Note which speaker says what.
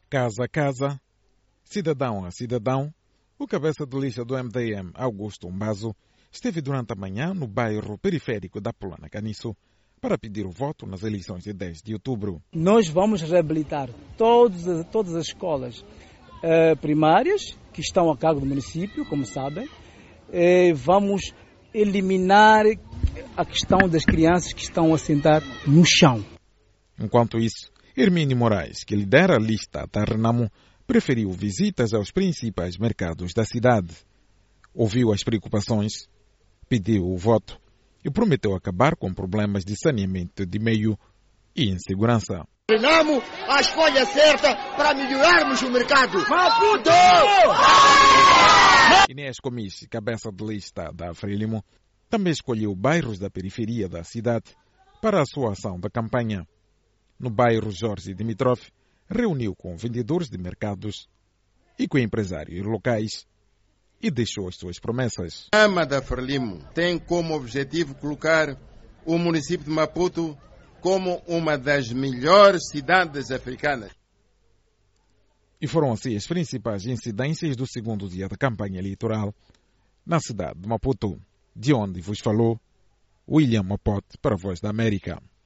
Speaker 1: Casa a casa, cidadão a cidadão, o cabeça de lista do MDM, Augusto Mbazo, esteve durante a manhã no bairro periférico da Polana Caniço para pedir o voto nas eleições de 10 de outubro.
Speaker 2: Nós vamos reabilitar todas as escolas primárias que estão a cargo do município, como sabem. Vamos eliminar a questão das crianças que estão a sentar no chão.
Speaker 1: Enquanto isso, Hermínio Moraes, que lidera a lista da Renamo, preferiu visitas aos principais mercados da cidade. Ouviu as preocupações, pediu o voto e prometeu acabar com problemas de saneamento de meio e insegurança.
Speaker 3: Renamo a escolha certa para melhorarmos o mercado. Maputo!
Speaker 1: Inês Comis, cabeça de lista da Frelimo, também escolheu bairros da periferia da cidade para a sua ação da campanha. No bairro Jorge Dimitrov, reuniu com vendedores de mercados e com empresários locais e deixou as suas promessas.
Speaker 4: A Câmara da Frelimo tem como objetivo colocar o município de Maputo como uma das melhores cidades africanas.
Speaker 1: E foram assim as principais incidências do segundo dia da campanha eleitoral na cidade de Maputo, de onde vos falou William Mapote para a Voz da América.